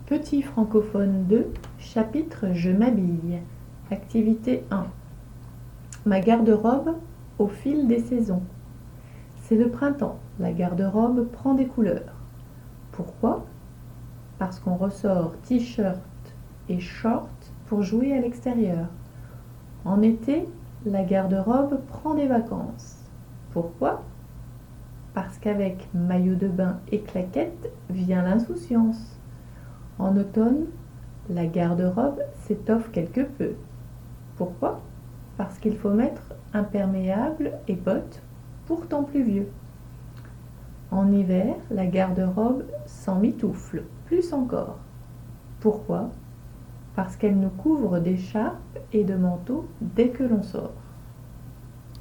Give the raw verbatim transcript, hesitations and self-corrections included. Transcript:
Petit francophone deux, chapitre Je m'habille. Activité un. Ma garde-robe au fil des saisons. C'est le printemps, la garde-robe prend des couleurs. Pourquoi ? Parce qu'on ressort t-shirt et short pour jouer à l'extérieur. En été, la garde-robe prend des vacances. Pourquoi ? Parce qu'avec maillot de bain et claquettes vient l'insouciance. En automne, la garde-robe s'étoffe quelque peu. Pourquoi ? Parce qu'il faut mettre imperméable et bottes, pourtant pluvieux. En hiver, la garde-robe s'emmitoufle, plus encore. Pourquoi ? Parce qu'elle nous couvre d'écharpes et de manteaux dès que l'on sort.